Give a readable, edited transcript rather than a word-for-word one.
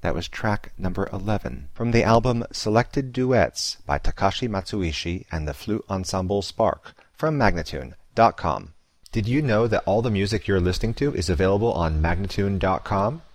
That was track number 11 from the album Selected Duets by Takashi Matsuishi and the Flute Ensemble Spark from Magnatune.com. Did you know that all the music you're listening to is available on Magnatune.com?